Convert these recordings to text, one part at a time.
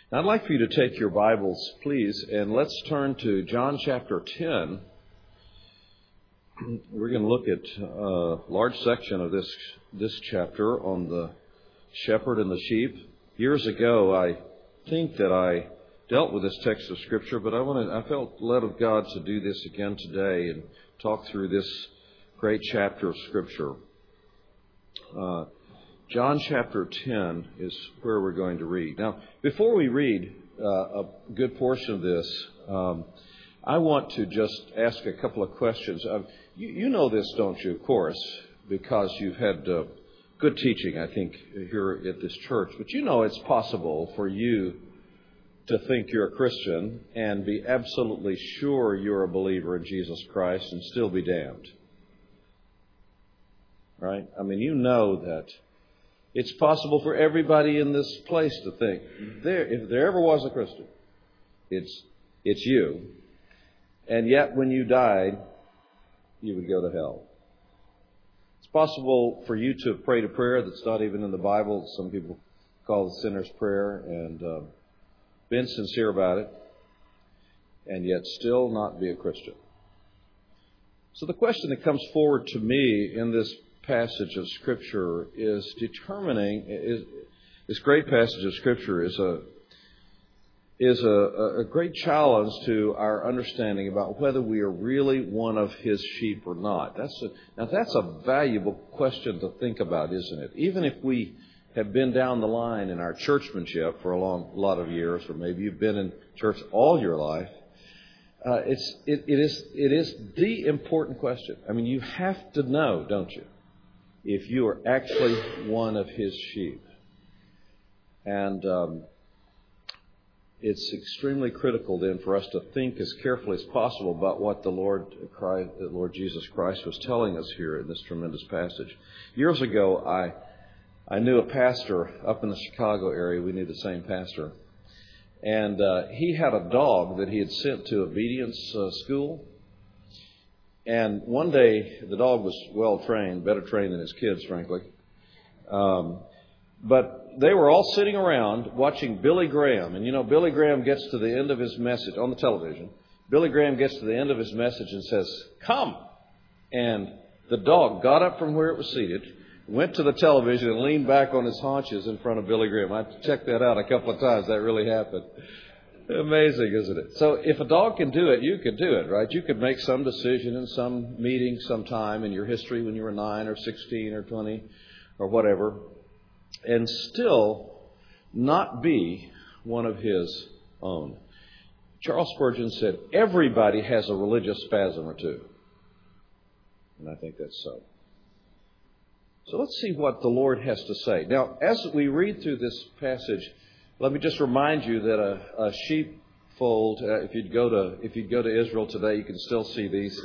I'd like for you to take your Bibles, please, and let's turn to John chapter 10. We're going to look at a large section of this chapter on the shepherd and the sheep. Years ago, I think that I dealt with this text of Scripture, but I felt led of God to do this again today and talk through this great chapter of Scripture. John chapter 10 is where we're going to read. Now, before we read a good portion of this, I want to just ask a couple of questions. You know this, don't you, of course, because you've had good teaching, I think, here at this church. But you know it's possible for you to think you're a Christian and be absolutely sure you're a believer in Jesus Christ and still be damned. Right? I mean, you know that it's possible for everybody in this place to think, if there ever was a Christian, it's you. And yet, when you died, you would go to hell. It's possible for you to have prayed a prayer that's not even in the Bible. Some people call the sinner's prayer, and been sincere about it, and yet still not be a Christian. So the question that comes forward to me in this passage of Scripture is this great passage of Scripture is a great challenge to our understanding about whether we are really one of His sheep or not. That's a valuable question to think about, isn't it? Even if we have been down the line in our churchmanship for a lot of years, or maybe you've been in church all your life, it is the important question. I mean, you have to know, don't you, if you are actually one of His sheep. And it's extremely critical then for us to think as carefully as possible about what the Lord Jesus Christ was telling us here in this tremendous passage. Years ago, I knew a pastor up in the Chicago area. We knew the same pastor. And he had a dog that he had sent to obedience school. And one day, the dog was well trained, better trained than his kids, frankly. But they were all sitting around watching Billy Graham. And you know, Billy Graham gets to the end of his message on the television. Billy Graham gets to the end of his message and says, "Come." And the dog got up from where it was seated, went to the television and leaned back on his haunches in front of Billy Graham. I checked that out a couple of times. That really happened. Amazing, isn't it? So if a dog can do it, you can do it, right? You could make some decision in some meeting sometime in your history when you were 9 or 16 or 20 or whatever, and still not be one of His own. Charles Spurgeon said, everybody has a religious spasm or two. And I think that's so. So let's see what the Lord has to say. Now, as we read through this passage, let me just remind you that a sheepfold, if you'd go to Israel today, you can still see these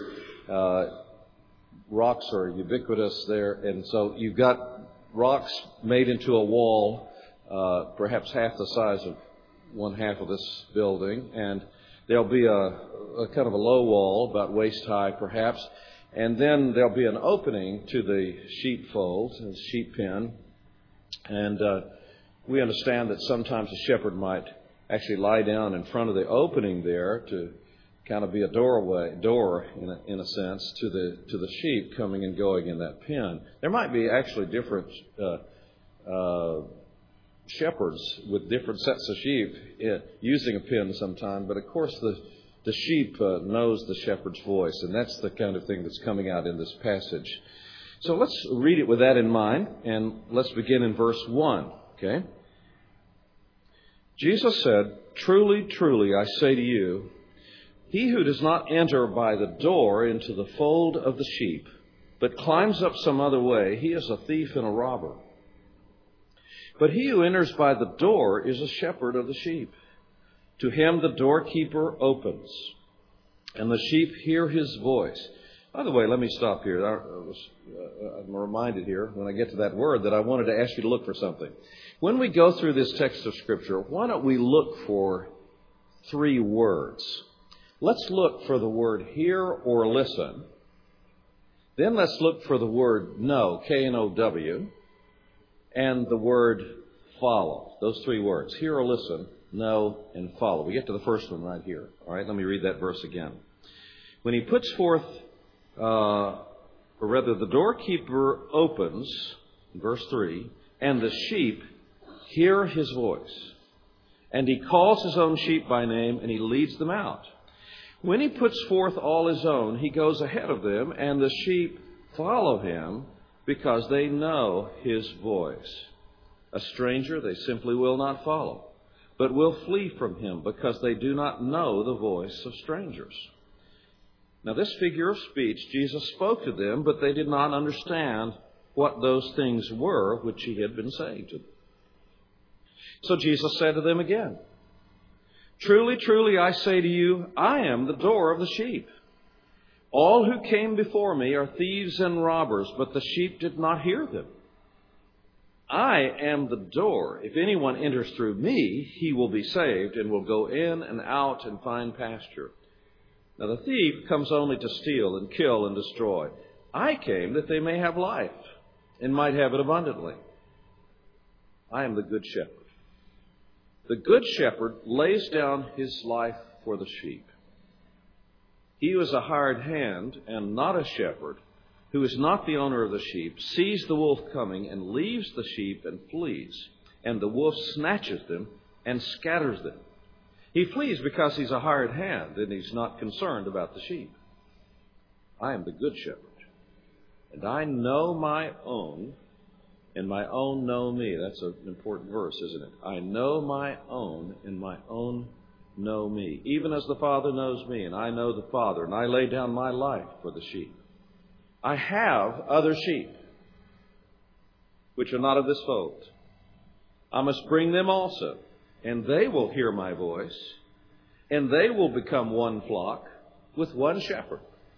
rocks are ubiquitous there, and so you've got rocks made into a wall, perhaps half the size of one half of this building, and there'll be a kind of a low wall, about waist high perhaps. And then there'll be an opening to the sheepfold, the sheep pen. And we understand that sometimes a shepherd might actually lie down in front of the opening there to kind of be a door in a sense to the sheep coming and going in that pen. There might be actually different shepherds with different sets of sheep using a pen sometime, but of course the sheep knows the shepherd's voice, and that's the kind of thing that's coming out in this passage. So let's read it with that in mind, and let's begin in verse 1, okay? Jesus said, "Truly, truly, I say to you, he who does not enter by the door into the fold of the sheep, but climbs up some other way, he is a thief and a robber. But he who enters by the door is a shepherd of the sheep. To him the doorkeeper opens, and the sheep hear his voice." By the way, let me stop here. I'm reminded here when I get to that word that I wanted to ask you to look for something. When we go through this text of Scripture, why don't we look for 3 words? Let's look for the word hear or listen. Then let's look for the word know, K-N-O-W, and the word follow. Those three words. Hear or listen, know, and follow. We get to the first one right here. All right, let me read that verse again. When he puts forth, or rather the doorkeeper opens, verse 3, and the sheep hear his voice. And he calls his own sheep by name, and he leads them out. When he puts forth all his own, he goes ahead of them, and the sheep follow him because they know his voice. A stranger they simply will not follow, but will flee from him because they do not know the voice of strangers. Now, this figure of speech, Jesus spoke to them, but they did not understand what those things were which he had been saying to them. So Jesus said to them again, "Truly, truly, I say to you, I am the door of the sheep. All who came before me are thieves and robbers, but the sheep did not hear them. I am the door. If anyone enters through me, he will be saved and will go in and out and find pasture. Now the thief comes only to steal and kill and destroy. I came that they may have life and might have it abundantly. I am the good shepherd. The good shepherd lays down his life for the sheep. He who is a hired hand and not a shepherd, who is not the owner of the sheep, sees the wolf coming and leaves the sheep and flees. And the wolf snatches them and scatters them. He flees because he's a hired hand and he's not concerned about the sheep. I am the good shepherd, and I know my own, and my own know me." That's an important verse, isn't it? I know my own, and my own know me. Even as the Father knows me, and I know the Father, and I lay down my life for the sheep. I have other sheep, which are not of this fold. I must bring them also, and they will hear my voice, and they will become one flock with one shepherd.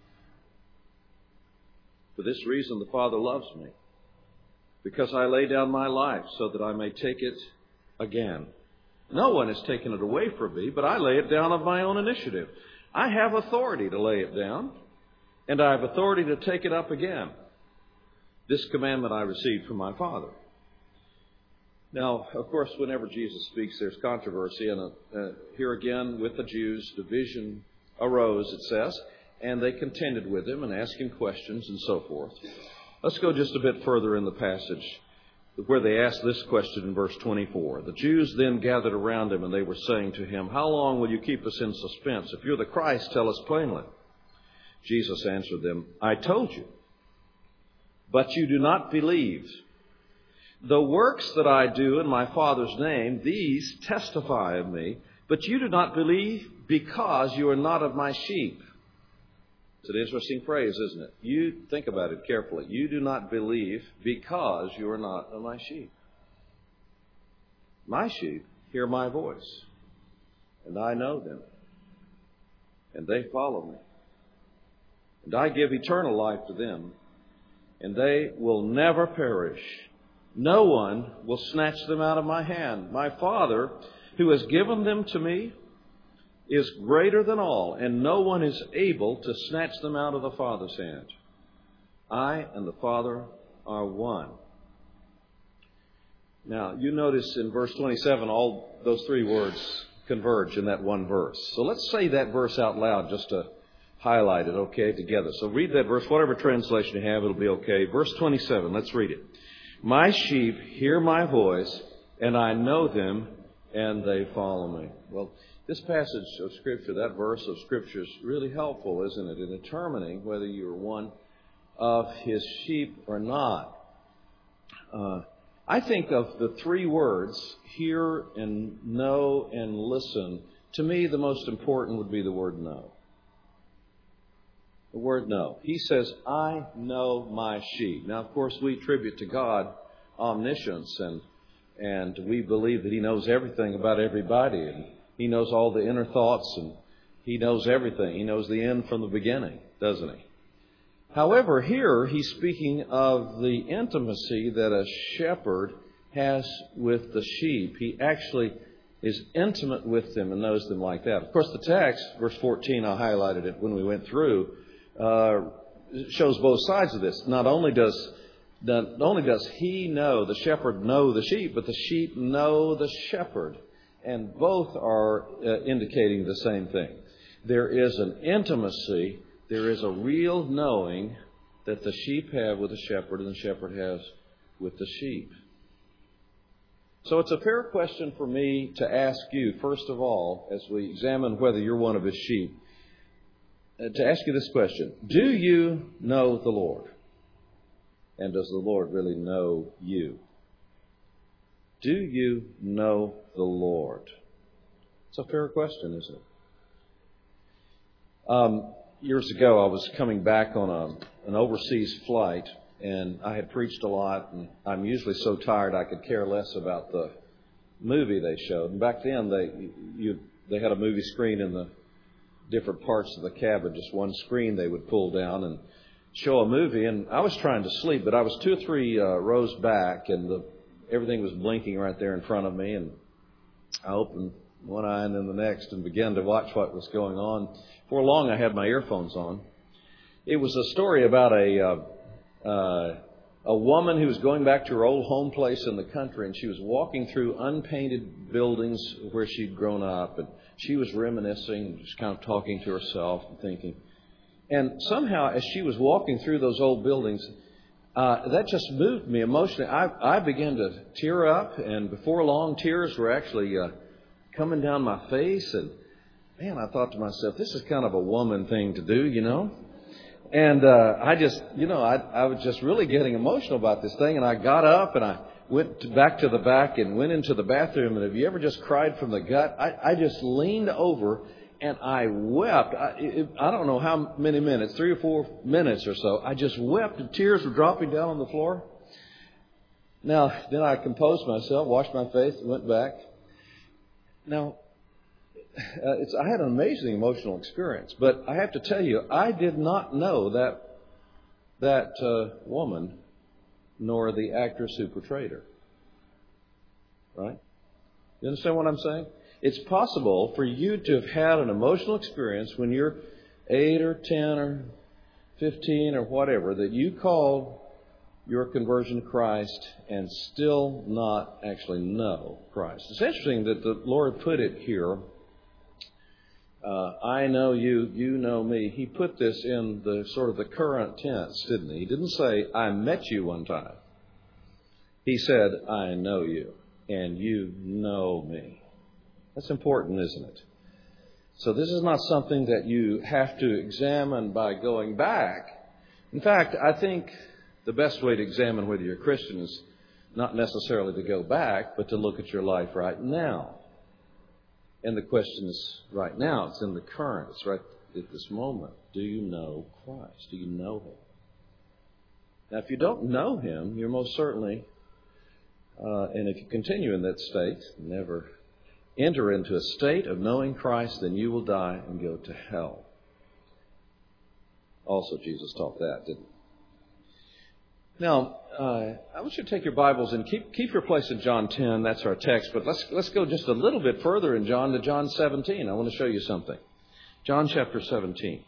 For this reason the Father loves me, because I lay down my life so that I may take it again. No one has taken it away from me, but I lay it down of my own initiative. I have authority to lay it down, and I have authority to take it up again. This commandment I received from my Father. Now, of course, whenever Jesus speaks, there's controversy. And here again, with the Jews, division arose, it says, and they contended with him and asked him questions and so forth. Let's go just a bit further in the passage where they asked this question in verse 24. The Jews then gathered around him, and they were saying to him, "How long will you keep us in suspense? If you're the Christ, tell us plainly." Jesus answered them, "I told you, but you do not believe. The works that I do in my Father's name, these testify of me, but you do not believe because you are not of my sheep." It's an interesting phrase, isn't it? You think about it carefully. You do not believe because you are not of my sheep. My sheep hear my voice, and I know them, and they follow me. And I give eternal life to them, and they will never perish. No one will snatch them out of my hand. My Father, who has given them to me, is greater than all, and no one is able to snatch them out of the Father's hand. I and the Father are one. Now, you notice in verse 27, all those three words converge in that one verse. So let's say that verse out loud just to highlight it, okay, together. So read that verse, whatever translation you have, it'll be okay. Verse 27, let's read it. My sheep hear my voice, and I know them, and they follow me. Well, this passage of Scripture, that verse of Scripture is really helpful, isn't it, in determining whether you're one of his sheep or not. I think of the three words, hear and know and listen. To me, the most important would be the word know. The word know. He says, I know my sheep. Now, of course, we attribute to God omniscience, and we believe that he knows everything about everybody, and he knows all the inner thoughts, and he knows everything. He knows the end from the beginning, doesn't he? However, here he's speaking of the intimacy that a shepherd has with the sheep. He actually is intimate with them and knows them like that. Of course, the text, verse 14, I highlighted it when we went through, shows both sides of this. Not only does not only does he know, the shepherd know the sheep, but the sheep know the shepherd. And both are indicating the same thing. There is an intimacy, there is a real knowing that the sheep have with the shepherd and the shepherd has with the sheep. So it's a fair question for me to ask you, first of all, as we examine whether you're one of his sheep, to ask you this question. Do you know the Lord? And does the Lord really know you? Do you know the Lord? It's a fair question, isn't it? Years ago, I was coming back on an overseas flight, and I had preached a lot, and I'm usually so tired I could care less about the movie they showed. And back then, they had a movie screen in the different parts of the cabin, just one screen they would pull down and show a movie. And I was trying to sleep, but I was 2 or 3 rows back, and everything was blinking right there in front of me. And I opened one eye and then the next and began to watch what was going on. For long, I had my earphones on. It was a story about a woman who was going back to her old home place in the country, and she was walking through unpainted buildings where she'd grown up, and she was reminiscing, just kind of talking to herself and thinking. And somehow, as she was walking through those old buildings, that just moved me emotionally. I began to tear up, and before long, tears were actually coming down my face. And man, I thought to myself, this is kind of a woman thing to do, you know. And I was just really getting emotional about this thing. And I got up and I went back to the back and went into the bathroom. And have you ever just cried from the gut? I just leaned over and I wept. I don't know how many minutes, 3 or 4 minutes or so. I just wept and tears were dropping down on the floor. Now, then I composed myself, washed my face, and went back. Now, I had an amazing emotional experience, but I have to tell you, I did not know that woman, nor the actress who portrayed her. Right? You understand what I'm saying? It's possible for you to have had an emotional experience when you're 8 or 10 or 15 or whatever, that you called your conversion to Christ and still not actually know Christ. It's interesting that the Lord put it here. I know you, you know me. He put this in the sort of the current tense, didn't he? He didn't say, I met you one time. He said, I know you, and you know me. That's important, isn't it? So this is not something that you have to examine by going back. In fact, I think the best way to examine whether you're a Christian is not necessarily to go back, but to look at your life right now. And the question is right now. It's in the current. It's right at this moment. Do you know Christ? Do you know Him? Now, if you don't know Him, you're most certainly, and if you continue in that state, never enter into a state of knowing Christ, then you will die and go to hell. Also, Jesus taught that, didn't He? Now, I want you to take your Bibles and keep your place in John 10. That's our text. But let's go just a little bit further in John to John 17. I want to show you something. John chapter 17.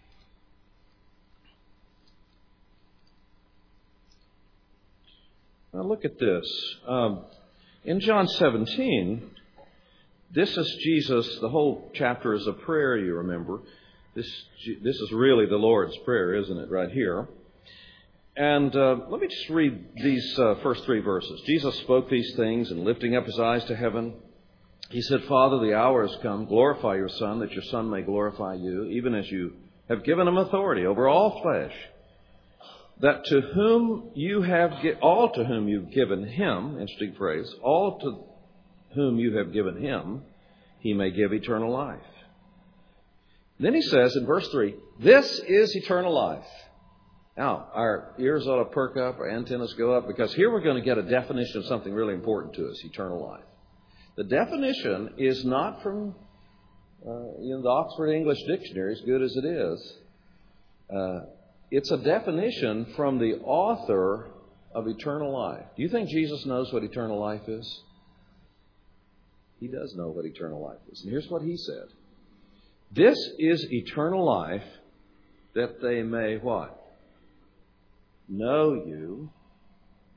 Now look at this. In John 17, this is Jesus. The whole chapter is a prayer, you remember. This is really the Lord's Prayer, isn't it, right here? And let me just read these first 3 verses. Jesus spoke these things, and lifting up His eyes to heaven, He said, Father, the hour has come. Glorify your Son, that your Son may glorify you, even as you have given Him authority over all flesh, that to whom you have all to whom you've given Him, interesting phrase, all to whom you have given Him, He may give eternal life. Then He says in verse 3, this is eternal life. Now, our ears ought to perk up, our antennas go up, because here we're going to get a definition of something really important to us, eternal life. The definition is not from the Oxford English Dictionary, as good as it is. It's a definition from the author of eternal life. Do you think Jesus knows what eternal life is? He does know what eternal life is. And here's what He said. This is eternal life, that they may what? Know you,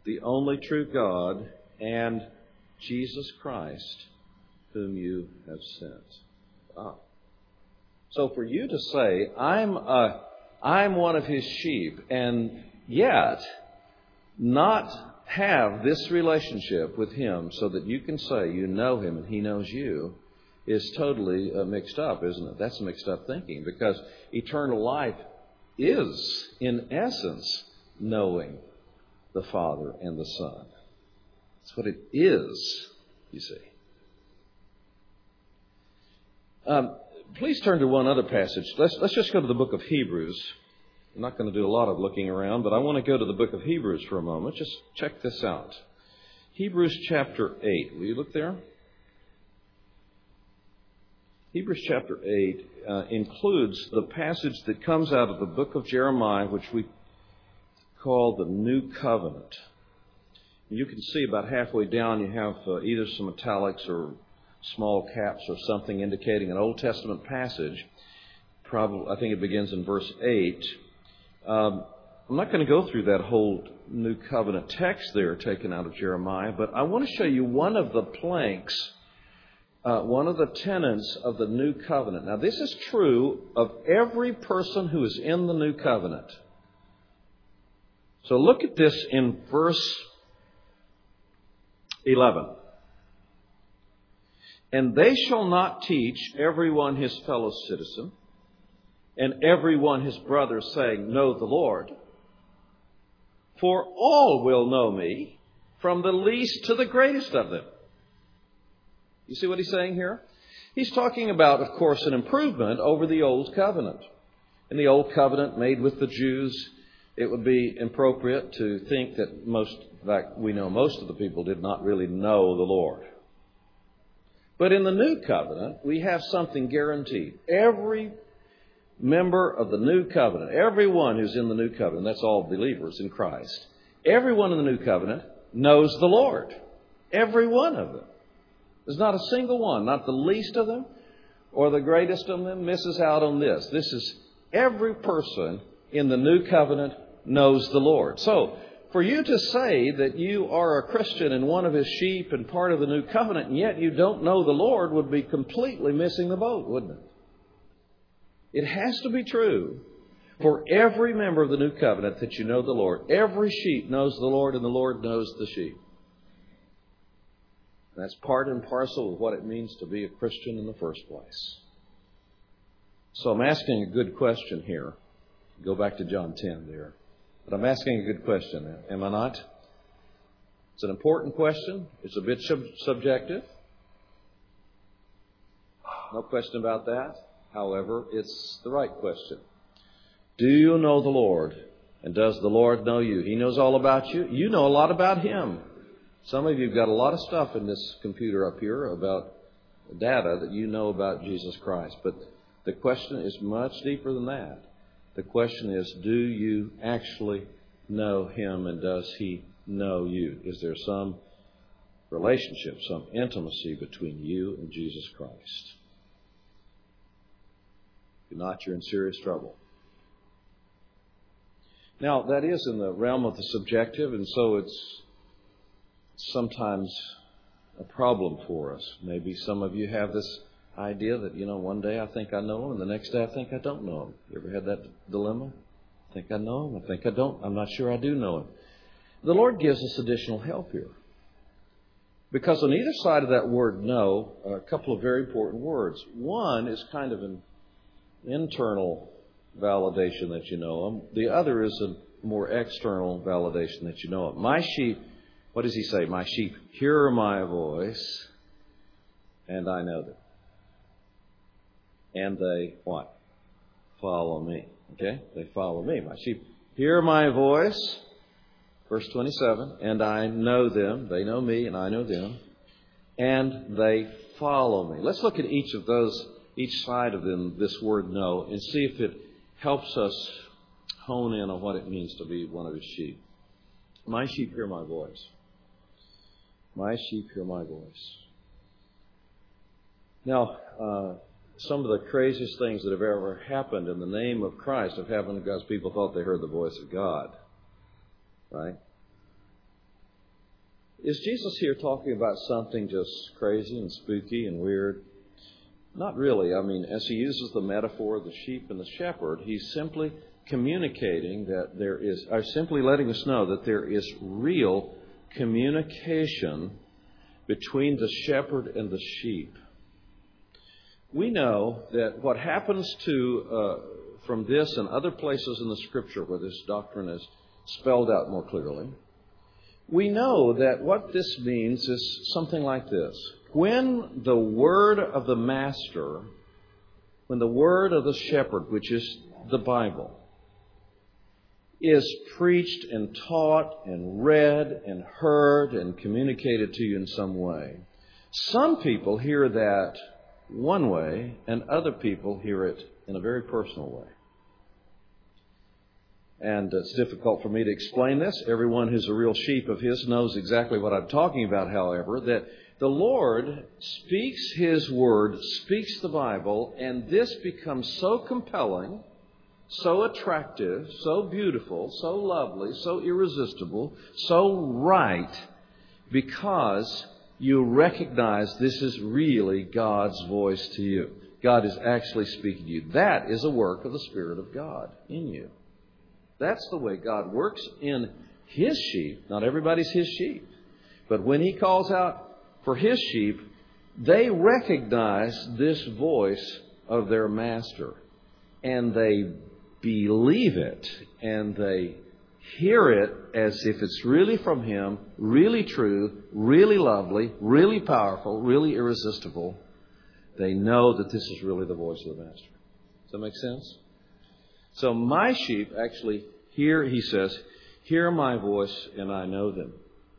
the only true God, and Jesus Christ, whom you have sent. Ah. So for you to say, I'm one of his sheep, and yet not have this relationship with him so that you can say you know him and he knows you, is totally mixed up, isn't it? That's mixed up thinking, because eternal life is, in essence, knowing the Father and the Son. That's what it is, you see. Please turn to one other passage. Let's just go to the book of Hebrews. I'm not going to do a lot of looking around, but I want to go to the book of Hebrews for a moment. Just check this out. Hebrews chapter 8. Will you look there? Hebrews chapter 8 includes the passage that comes out of the book of Jeremiah, which we call the New Covenant. You can see about halfway down you have either some italics or small caps or something indicating an Old Testament passage. Probably, I think it begins in verse 8. I'm not going to go through that whole New Covenant text there taken out of Jeremiah, but I want to show you one of the planks, one of the tenets of the New Covenant. Now, this is true of every person who is in the New Covenant. So look at this in verse 11. And they shall not teach everyone his fellow citizen, and everyone his brother, saying, Know the Lord. For all will know me, from the least to the greatest of them. You see what he's saying here? He's talking about, of course, an improvement over the Old Covenant. In the Old Covenant made with the Jews, it would be appropriate to think that in fact, we know most of the people did not really know the Lord. But in the New Covenant, we have something guaranteed. Every member of the New Covenant, everyone who's in the New Covenant, that's all believers in Christ, everyone in the New Covenant knows the Lord. Every one of them. There's not a single one, not the least of them or the greatest of them, misses out on this. This is every person in the New Covenant knows the Lord. So, for you to say that you are a Christian and one of his sheep and part of the New Covenant, and yet you don't know the Lord, would be completely missing the boat, wouldn't it? It has to be true for every member of the New Covenant that you know the Lord. Every sheep knows the Lord, and the Lord knows the sheep. That's part and parcel of what it means to be a Christian in the first place. So I'm asking a good question here. Go back to John 10 there. But I'm asking a good question, am I not? It's an important question. It's a bit subjective. No question about that. However, it's the right question. Do you know the Lord? And does the Lord know you? He knows all about you. You know a lot about him. Some of you have got a lot of stuff in this computer up here about data that you know about Jesus Christ. But the question is much deeper than that. The question is, do you actually know him, and does he know you? Is there some relationship, some intimacy between you and Jesus Christ? If not, you're in serious trouble. Now, that is in the realm of the subjective, and so it's sometimes a problem for us. Maybe some of you have this idea that, one day I think I know him, and the next day I think I don't know him. You ever had that dilemma? I think I know him, I think I don't. I'm not sure I do know him. The Lord gives us additional help here. Because on either side of that word know are a couple of very important words. One is kind of an internal validation that you know him. The other is a more external validation that you know him. My sheep, what does he say? My sheep hear my voice, and I know them. And they, what? Follow me. Okay? They follow me. My sheep hear my voice. Verse 27. And I know them. They know me and I know them. And they follow me. Let's look at each of those, each side of them, this word know, and see if it helps us hone in on what it means to be one of his sheep. My sheep hear my voice. My sheep hear my voice. Now, some of the craziest things that have ever happened in the name of Christ have happened because people thought they heard the voice of God. Right? Is Jesus here talking about something just crazy and spooky and weird? Not really. I mean, as he uses the metaphor of the sheep and the shepherd, he's simply communicating that there is, or simply letting us know that there is real communication between the shepherd and the sheep. We know that what happens from this and other places in the Scripture where this doctrine is spelled out more clearly, we know that what this means is something like this. When the word of the master, when the word of the shepherd, which is the Bible, is preached and taught and read and heard and communicated to you in some way, some people hear that one way and other people hear it in a very personal way. And it's difficult for me to explain this. Everyone who's a real sheep of His knows exactly what I'm talking about, however, that the Lord speaks His Word, speaks the Bible, and this becomes so compelling, so attractive, so beautiful, so lovely, so irresistible, so right, because you recognize this is really God's voice to you. God is actually speaking to you. That is a work of the Spirit of God in you. That's the way God works in His sheep. Not everybody's His sheep. But when He calls out for His sheep, they recognize this voice of their master. And they believe it. And they hear it as if it's really from Him, really true, really lovely, really powerful, really irresistible. They know that this is really the voice of the master. Does that make sense? So my sheep actually hear, he says, hear my voice and I know them.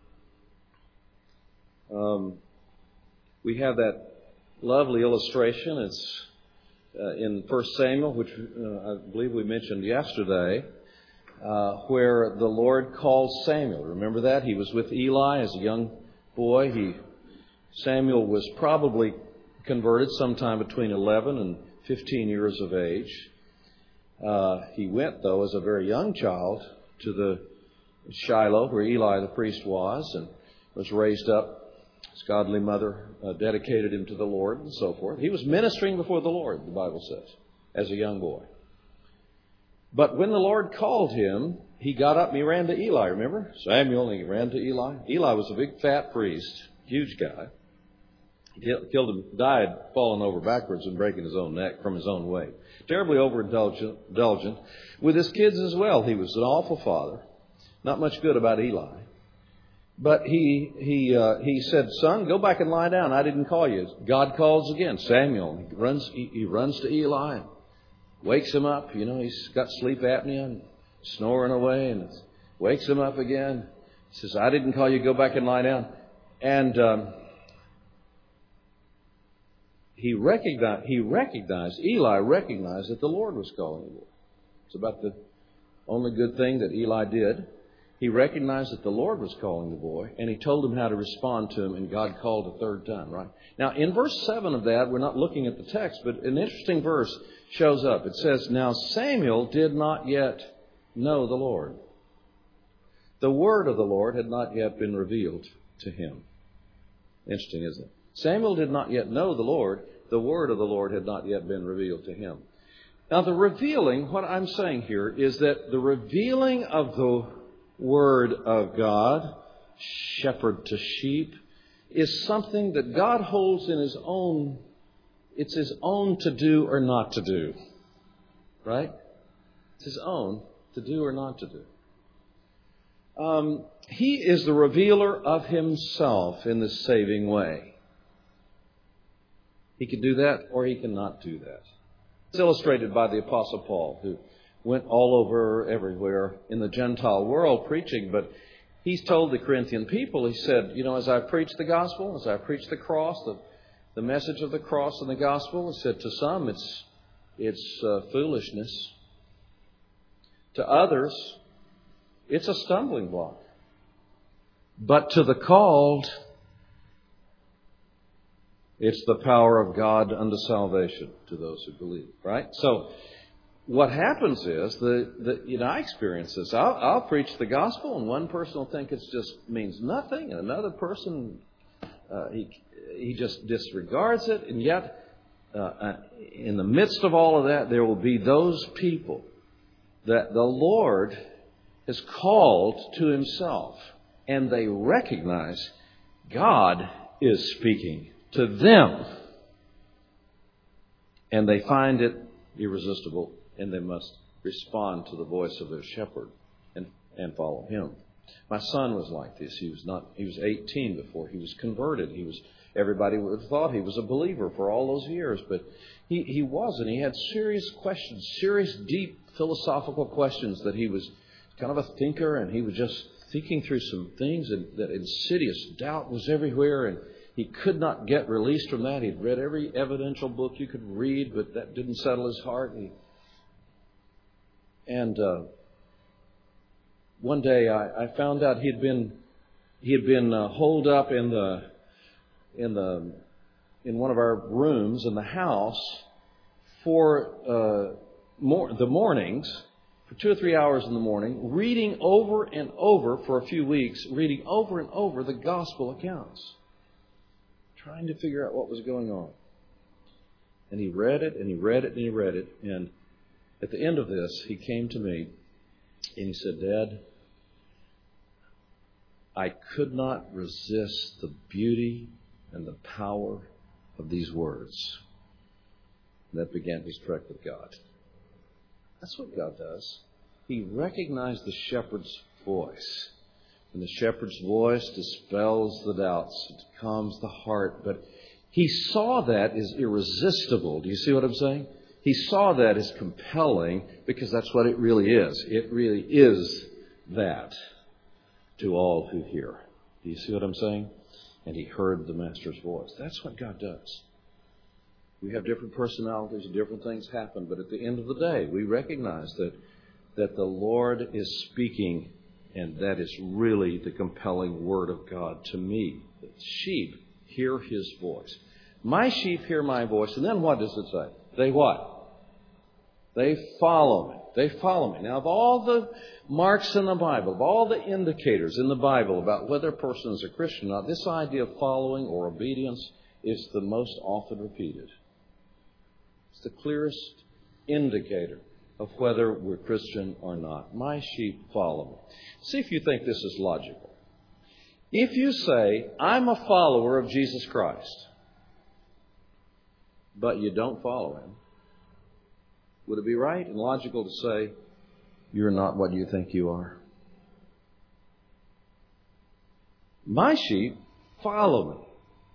We have that lovely illustration. It's in 1 Samuel, which I believe we mentioned yesterday, where the Lord called Samuel. Remember that? He was with Eli as a young boy. Samuel was probably converted sometime between 11 and 15 years of age. He went, though, as a very young child to the Shiloh, where Eli the priest was, and was raised up. His godly mother dedicated him to the Lord and so forth. He was ministering before the Lord, the Bible says, as a young boy. But when the Lord called him, he got up and he ran to Eli, remember? Samuel, and he ran to Eli. Eli was a big fat priest, huge guy. He killed him, died falling over backwards and breaking his own neck from his own weight. Terribly overindulgent. With his kids as well, he was an awful father. Not much good about Eli. But he said, son, go back and lie down. I didn't call you. God calls again. Samuel, he runs to Eli and wakes him up. You know, he's got sleep apnea and snoring away, and wakes him up again. He says, I didn't call you. Go back and lie down. And Eli recognized that the Lord was calling him. It's about the only good thing that Eli did. He recognized that the Lord was calling the boy, and he told him how to respond to him, and God called a third time, right? Now, in verse 7 of that, we're not looking at the text, but an interesting verse shows up. It says, now Samuel did not yet know the Lord. The word of the Lord had not yet been revealed to him. Interesting, isn't it? Samuel did not yet know the Lord. The word of the Lord had not yet been revealed to him. Now, the revealing, what I'm saying here is that the revealing of the Word of God, shepherd to sheep, is something that God holds in His own. It's His own to do or not to do. Right? It's His own to do or not to do. He is the revealer of Himself in this saving way. He can do that or He cannot do that. It's illustrated by the Apostle Paul, who went all over everywhere in the Gentile world preaching. But he's told the Corinthian people, he said, you know, as I preach the gospel, as I preach the cross, the message of the cross and the gospel, he said, to some it's foolishness. To others, it's a stumbling block. But to the called, it's the power of God unto salvation to those who believe. Right? So, what happens is I experience this. I'll preach the gospel, and one person will think it just means nothing, and another person he just disregards it, and yet in the midst of all of that, there will be those people that the Lord has called to Himself, and they recognize God is speaking to them, and they find it irresistible, and they must respond to the voice of their shepherd and follow Him. My son was like this. He was 18 before he was converted. Everybody would have thought he was a believer for all those years, but he wasn't. He had serious questions, serious, deep philosophical questions that he was kind of a thinker, and he was just thinking through some things, and that insidious doubt was everywhere, and he could not get released from that. He'd read every evidential book you could read, but that didn't settle his heart. One day I found out he had been holed up in one of our rooms in the house for the mornings, for 2 or 3 hours in the morning, reading over and over for a few weeks, reading over and over the gospel accounts, trying to figure out what was going on. And he read it, and he read it, and he read it. And at the end of this, he came to me and he said, "Dad, I could not resist the beauty and the power of these words." And that began his trek with God. That's what God does. He recognized the shepherd's voice. And the shepherd's voice dispels the doubts. It calms the heart. But he saw that as irresistible. Do you see what I'm saying? He saw that as compelling because that's what it really is. It really is that to all who hear. Do you see what I'm saying? And he heard the Master's voice. That's what God does. We have different personalities, different things happen, but at the end of the day, we recognize that the Lord is speaking, and that is really the compelling word of God to me. The sheep hear His voice. My sheep hear my voice, and then what does it say? They what? They follow me. They follow me. Now, of all the marks in the Bible, of all the indicators in the Bible about whether a person is a Christian or not, this idea of following or obedience is the most often repeated. It's the clearest indicator of whether we're Christian or not. My sheep follow me. See if you think this is logical. If you say, I'm a follower of Jesus Christ, but you don't follow Him, would it be right and logical to say, you're not what you think you are? My sheep follow me.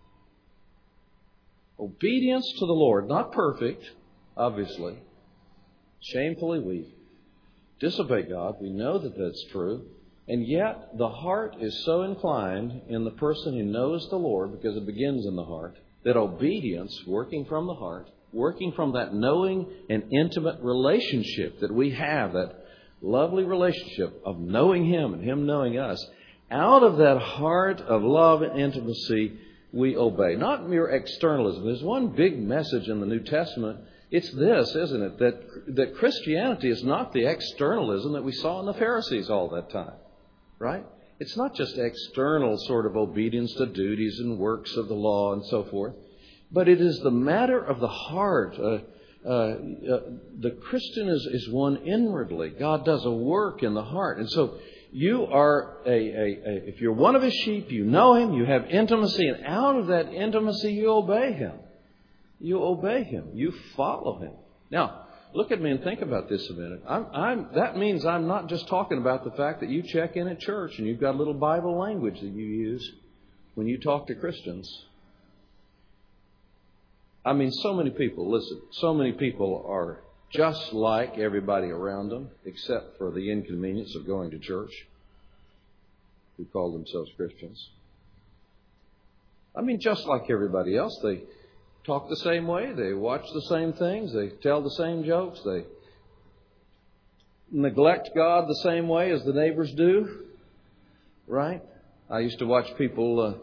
Obedience to the Lord, not perfect, obviously. Shamefully, we disobey God. We know that that's true. And yet, the heart is so inclined in the person who knows the Lord, because it begins in the heart, that obedience, working from the heart, working from that knowing and intimate relationship that we have, that lovely relationship of knowing Him and Him knowing us, out of that heart of love and intimacy, we obey. Not mere externalism. There's one big message in the New Testament. It's this, isn't it? That Christianity is not the externalism that we saw in the Pharisees all that time. Right? It's not just external sort of obedience to duties and works of the law and so forth. But it is the matter of the heart. The Christian is one inwardly. God does a work in the heart. And so you are if you're one of His sheep, you know Him, you have intimacy, and out of that intimacy you obey Him. You obey Him. You follow Him. Now, look at me and think about this a minute. That means I'm not just talking about the fact that you check in at church and you've got a little Bible language that you use when you talk to Christians. I mean, so many people are just like everybody around them, except for the inconvenience of going to church, who call themselves Christians. I mean, just like everybody else, they talk the same way, they watch the same things, they tell the same jokes, they neglect God the same way as the neighbors do, right? I used to watch people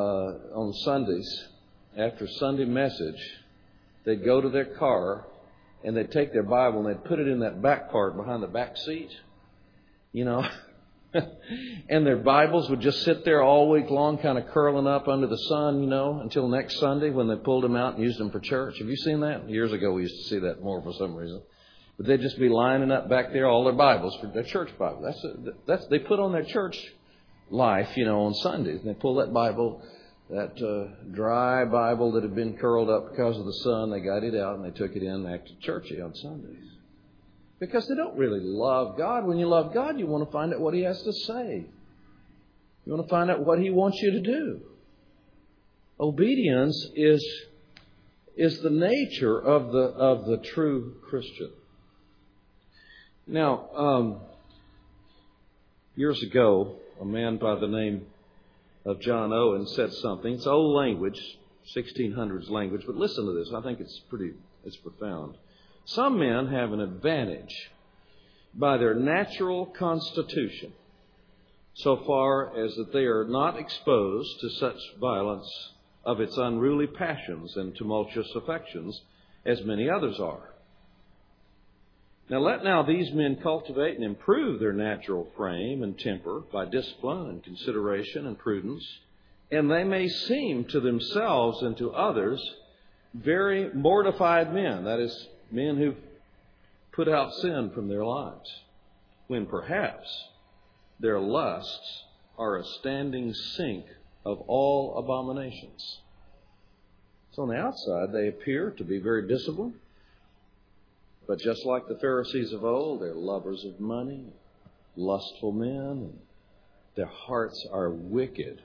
on Sundays. After Sunday message, they'd go to their car and they'd take their Bible and they'd put it in that back part behind the back seat, you know. And their Bibles would just sit there all week long, kind of curling up under the sun, you know, until next Sunday when they pulled them out and used them for church. Have you seen that? Years ago we used to see that more for some reason. But they'd just be lining up back there, all their Bibles for their church Bible. That's they put on their church life, you know, on Sundays. And they pull that Bible, that dry Bible that had been curled up because of the sun, they got it out and they took it in and acted churchy on Sundays. Because they don't really love God. When you love God, you want to find out what He has to say. You want to find out what He wants you to do. Obedience is the nature of the true Christian. Now, years ago, a man by the name of John Owen said something. It's old language, 1600s language, but listen to this. I think it's profound. Some men have an advantage by their natural constitution, so far as that they are not exposed to such violence of its unruly passions and tumultuous affections as many others are. Now let these men cultivate and improve their natural frame and temper by discipline and consideration and prudence, and they may seem to themselves and to others very mortified men, that is, men who've put out sin from their lives, when perhaps their lusts are a standing sink of all abominations. So on the outside, they appear to be very disciplined, but just like the Pharisees of old, they're lovers of money, lustful men, and their hearts are wicked.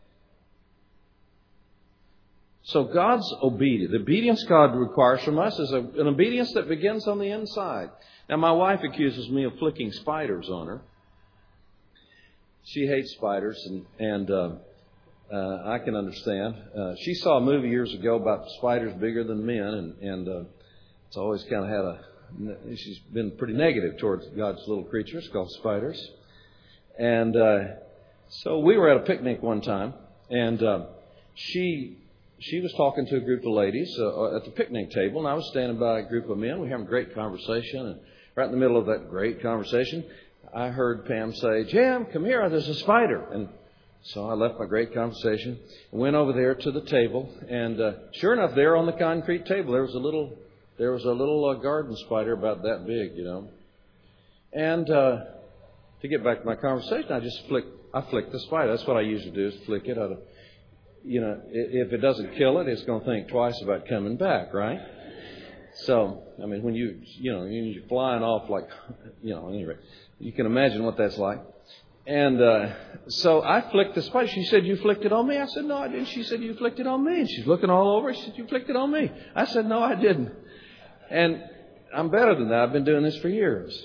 So God's obedience, the obedience God requires from us is an obedience that begins on the inside. Now, my wife accuses me of flicking spiders on her. She hates spiders, and I can understand. She saw a movie years ago about spiders bigger than men, and it's always kind of she's been pretty negative towards God's little creatures called spiders. And so we were at a picnic one time, and she was talking to a group of ladies at the picnic table, and I was standing by a group of men. We were having a great conversation, and right in the middle of that great conversation, I heard Pam say, "Jim, come here, there's a spider." And so I left my great conversation and went over there to the table, and sure enough, there on the concrete table, there was a little garden spider about that big, you know. And to get back to my conversation, I flicked the spider. That's what I usually do, is flick it out of. You know, if it doesn't kill it, it's going to think twice about coming back, right? So, I mean, when you're flying off like, you know, anyway, you can imagine what that's like. And so I flicked the spider. She said, "You flicked it on me?" I said, "No, I didn't." She said, "You flicked it on me." And she's looking all over. She said, "You flicked it on me." I said, "No, I didn't." And I'm better than that. I've been doing this for years.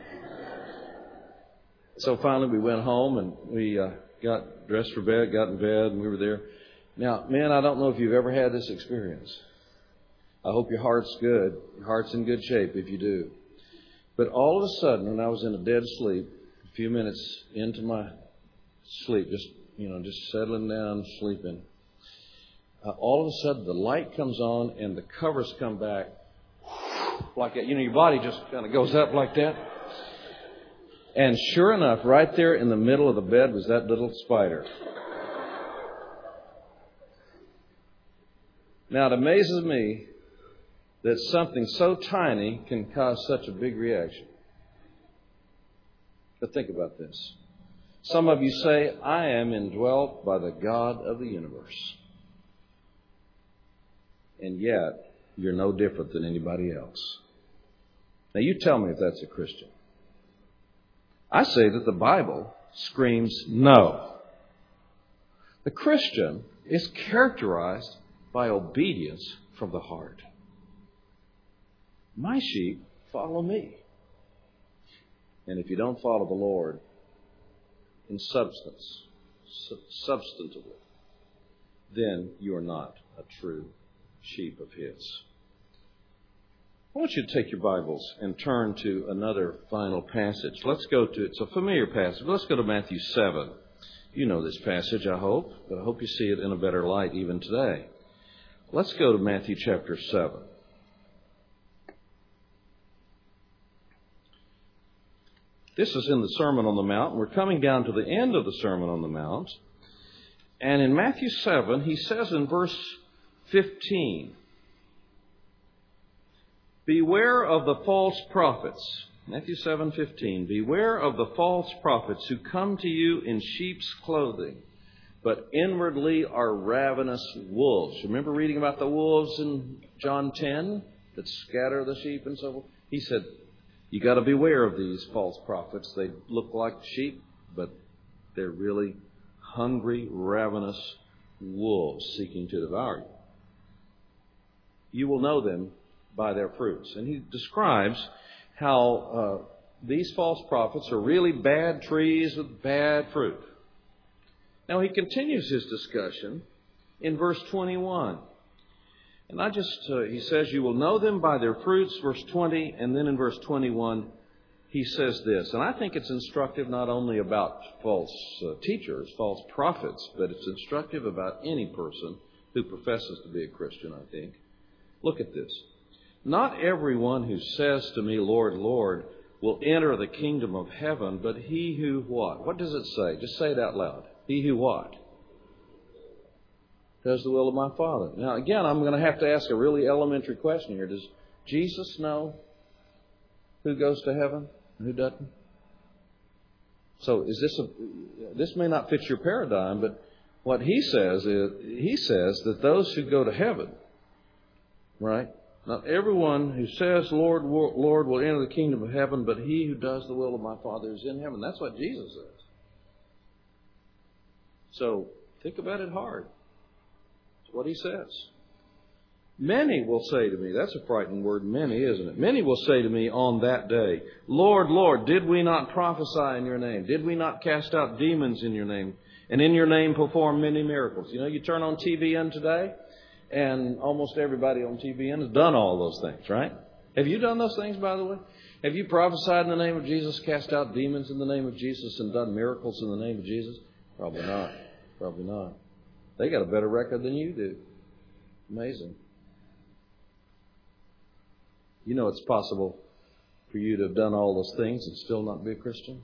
So finally we went home and we got dressed for bed, got in bed, and we were there. Now, man, I don't know if you've ever had this experience. I hope your heart's good. Your heart's in good shape if you do. But all of a sudden, when I was in a dead sleep, a few minutes into my sleep, just settling down, sleeping, all of a sudden the light comes on and the covers come back like that. You know, your body just kind of goes up like that. And sure enough, right there in the middle of the bed was that little spider. Now, it amazes me that something so tiny can cause such a big reaction. But think about this. Some of you say, "I am indwelt by the God of the universe." And yet, you're no different than anybody else. Now, you tell me if that's a Christian. I say that the Bible screams no. The Christian is characterized by obedience from the heart. My sheep follow me. And if you don't follow the Lord in substantively, then you are not a true sheep of His. I want you to take your Bibles and turn to another final passage. It's a familiar passage. Let's go to Matthew 7. You know this passage, I hope, but I hope you see it in a better light even today. Let's go to Matthew chapter 7. This is in the Sermon on the Mount. We're coming down to the end of the Sermon on the Mount. And in Matthew 7, he says in verse 15, "Beware of the false prophets." Matthew 7:15. "Beware of the false prophets who come to you in sheep's clothing, but inwardly are ravenous wolves." Remember reading about the wolves in John 10 that scatter the sheep and so forth? He said, you got to beware of these false prophets. They look like sheep, but they're really hungry, ravenous wolves seeking to devour you. You will know them by their fruits. And he describes how these false prophets are really bad trees with bad fruit. Now he continues his discussion in verse 21. And he says, you will know them by their fruits, verse 20, and then in verse 21, he says this. And I think it's instructive not only about false teachers, false prophets, but it's instructive about any person who professes to be a Christian, I think. Look at this. "Not everyone who says to me, Lord, Lord, will enter the kingdom of heaven, but he who" what? What does it say? Just say it out loud. He who what? Does the will of my Father. Now, again, I'm going to have to ask a really elementary question here. Does Jesus know who goes to heaven and who doesn't? So this may not fit your paradigm, but what he says that those who go to heaven, right? Not everyone who says, Lord, Lord, will enter the kingdom of heaven, but he who does the will of my Father is in heaven. That's what Jesus says. So think about it hard. That's what he says. Many will say to me, that's a frightening word, many, isn't it? Many will say to me on that day, Lord, Lord, did we not prophesy in your name? Did we not cast out demons in your name? And in your name perform many miracles? You know, you turn on TVN today, and almost everybody on TVN has done all those things, right? Have you done those things, by the way? Have you prophesied in the name of Jesus, cast out demons in the name of Jesus, and done miracles in the name of Jesus? Probably not. Probably not. They got a better record than you do. Amazing. You know it's possible for you to have done all those things and still not be a Christian?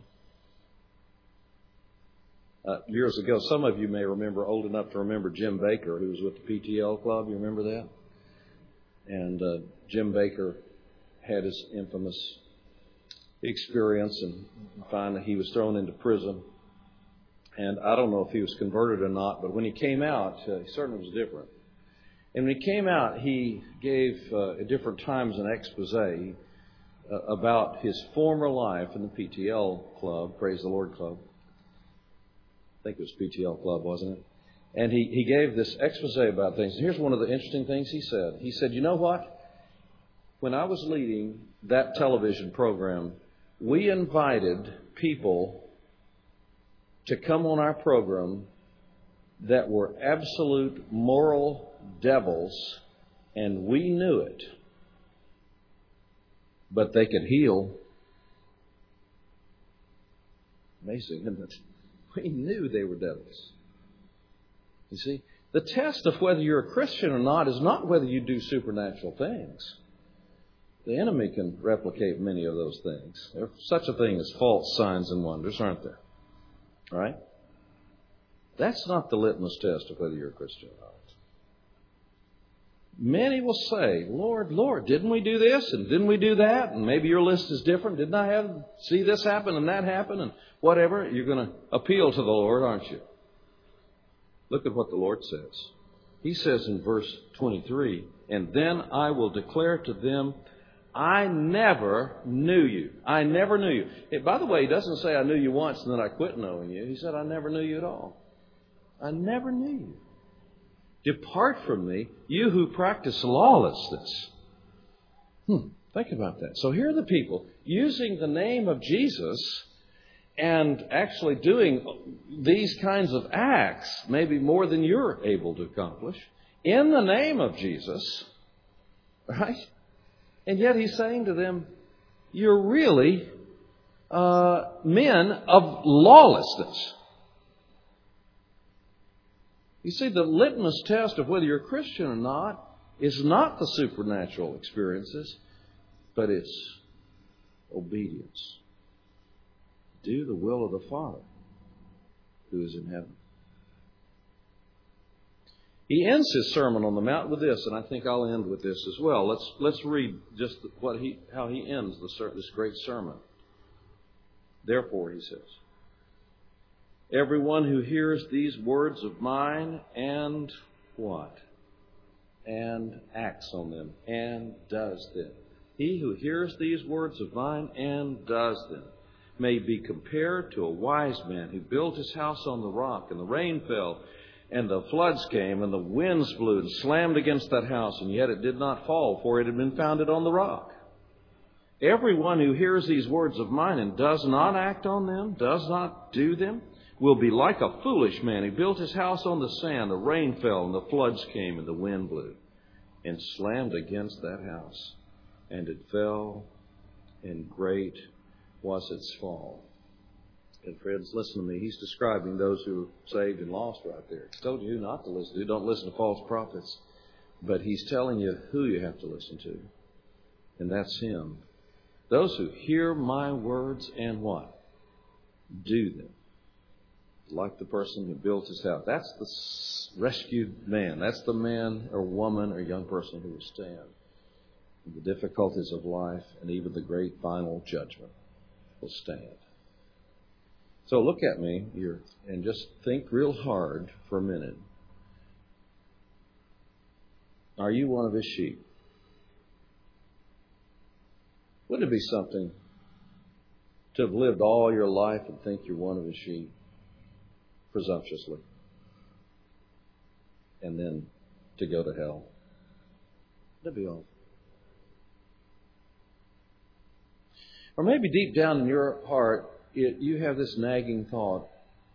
Years ago, some of you may remember, old enough to remember Jim Baker, who was with the PTL Club. You remember that? And Jim Baker had his infamous experience, and finally he was thrown into prison. And I don't know if he was converted or not, but when he came out, he certainly was different. And when he came out, he gave at different times an expose about his former life in the PTL Club, Praise the Lord Club. I think it was PTL Club, wasn't it? And he gave this expose about things. And here's one of the interesting things he said. He said, you know what? When I was leading that television program, we invited people to come on our program that were absolute moral devils, and we knew it. But they could heal. Amazing, isn't it? We knew they were devils. You see, the test of whether you're a Christian or not is not whether you do supernatural things. The enemy can replicate many of those things. There's such a thing as false signs and wonders, aren't there? All right? That's not the litmus test of whether you're a Christian or not. Many will say, Lord, Lord, didn't we do this and didn't we do that? And maybe your list is different. Didn't I see this happen and that happen and whatever? You're going to appeal to the Lord, aren't you? Look at what the Lord says. He says in verse 23, and then I will declare to them, I never knew you. I never knew you. By the way, he doesn't say I knew you once and then I quit knowing you. He said I never knew you at all. I never knew you. Depart from me, you who practice lawlessness. Think about that. So here are the people using the name of Jesus and actually doing these kinds of acts, maybe more than you're able to accomplish, in the name of Jesus, right? And yet he's saying to them, you're really men of lawlessness. You see, the litmus test of whether you're a Christian or not is not the supernatural experiences, but it's obedience. do the will of the Father who is in heaven. He ends his Sermon on the Mount with this, and I think I'll end with this as well. Let's read just how he ends this great sermon. Therefore, he says, everyone who hears these words of mine and what? And acts on them and does them. He who hears these words of mine and does them may be compared to a wise man who built his house on the rock, and the rain fell, and the floods came, and the winds blew and slammed against that house, and yet it did not fall, for it had been founded on the rock. Everyone who hears these words of mine and does not act on them, does not do them, will be like a foolish man who built his house on the sand. The rain fell, and the floods came, and the wind blew and slammed against that house. And it fell, and great was its fall. And friends, listen to me. He's describing those who are saved and lost right there. He told you who not to listen to. Don't listen to false prophets. But he's telling you who you have to listen to. And that's him. Those who hear my words and what? Do them. Like the person who built his house. That's the rescued man. That's the man or woman or young person who will stand in the difficulties of life, and even the great final judgment will stand. So look at me and just think real hard for a minute. Are you one of his sheep? Wouldn't it be something to have lived all your life and think you're one of his sheep? Presumptuously. And then to go to hell. That'd be awful. Or maybe deep down in your heart, you have this nagging thought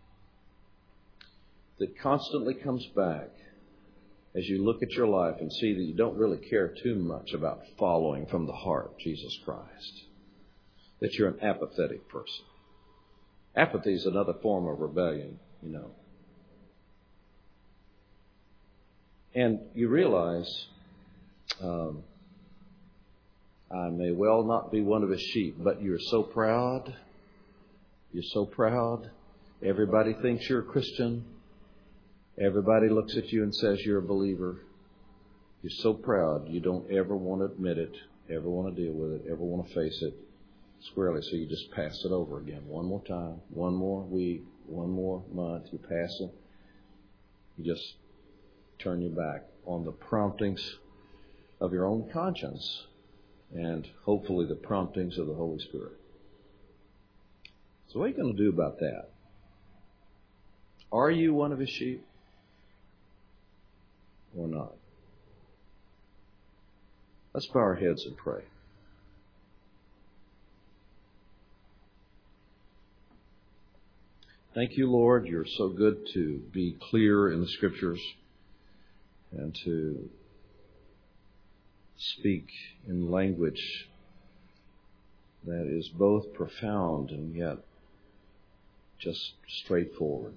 that constantly comes back as you look at your life and see that you don't really care too much about following from the heart Jesus Christ. That you're an apathetic person. Apathy is another form of rebellion, you know. And you realize, I may well not be one of his sheep, but you're so proud. You're so proud. Everybody thinks you're a Christian. Everybody looks at you and says you're a believer. You're so proud you don't ever want to admit it, ever want to deal with it, ever want to face it squarely. So you just pass it over again. One more time, one more week, one more month. You pass it. You just turn your back on the promptings of your own conscience and hopefully the promptings of the Holy Spirit. So what are you going to do about that? Are you one of his sheep or not? Let's bow our heads and pray. Thank you, Lord. You're so good to be clear in the Scriptures and to speak in language that is both profound and yet just straightforward.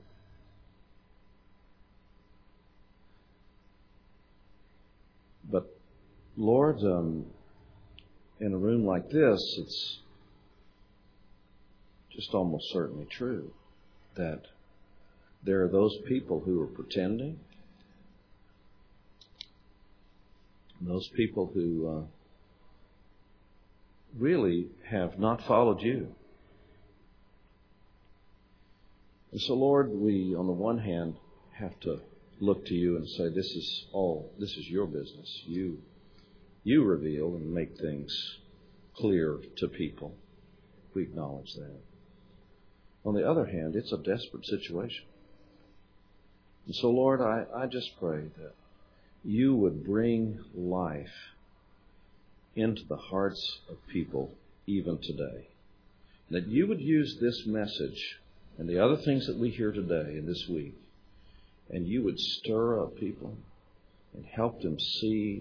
But, Lord, in a room like this, it's just almost certainly true that there are those people who are pretending, those people who really have not followed you. And so, Lord, we, on the one hand, have to look to you and say, this is your business. You reveal and make things clear to people. We acknowledge that. On the other hand, it's a desperate situation. And so, Lord, I just pray that you would bring life into the hearts of people even today. That you would use this message and the other things that we hear today and this week, and you would stir up people and help them see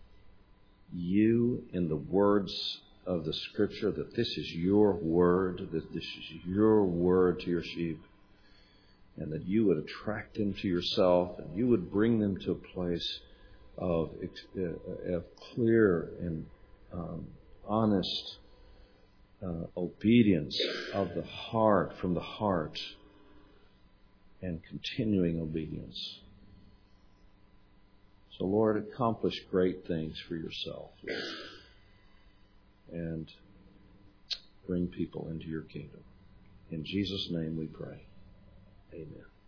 you in the words of the Scripture, that this is your word, that this is your word to your sheep, and that you would attract them to yourself, and you would bring them to a place of clear and honest obedience of the heart, from the heart, and continuing obedience. So, Lord, accomplish great things for yourself, Lord, and bring people into your kingdom. In Jesus' name we pray. Amen.